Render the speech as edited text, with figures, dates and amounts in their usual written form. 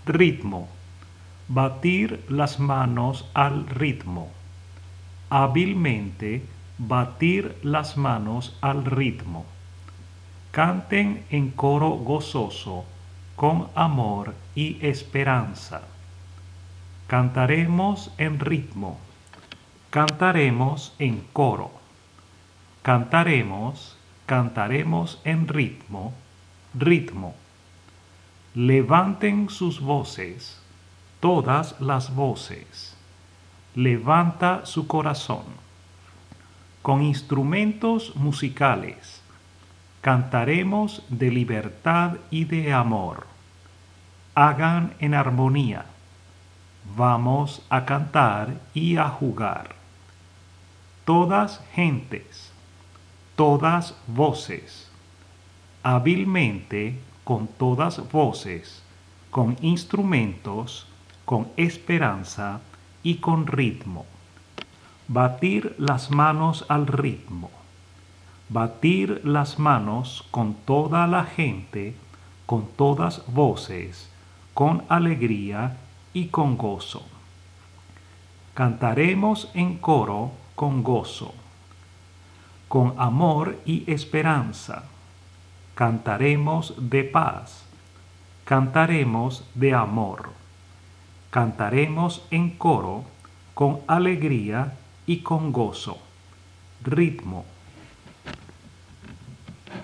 Ritmo. Batir las manos al ritmo. Hábilmente batir las manos al ritmo. Canten en coro gozoso, con amor y esperanza. Cantaremos en ritmo. Cantaremos en coro. Cantaremos en ritmo, ritmo. Levanten sus voces, todas las voces. Levanta su corazón. Con instrumentos musicales, cantaremos de libertad y de amor. Hagan en armonía. Vamos a cantar y a jugar. Todas gentes, todas voces, hábilmente con todas voces, con instrumentos, con esperanza y con ritmo. Batir las manos al ritmo. Batir las manos con toda la gente, con todas voces, con alegría y con gozo. Cantaremos en coro con gozo, con amor y esperanza. Cantaremos de paz, cantaremos de amor. Cantaremos en coro con alegría y con gozo. Ritmo.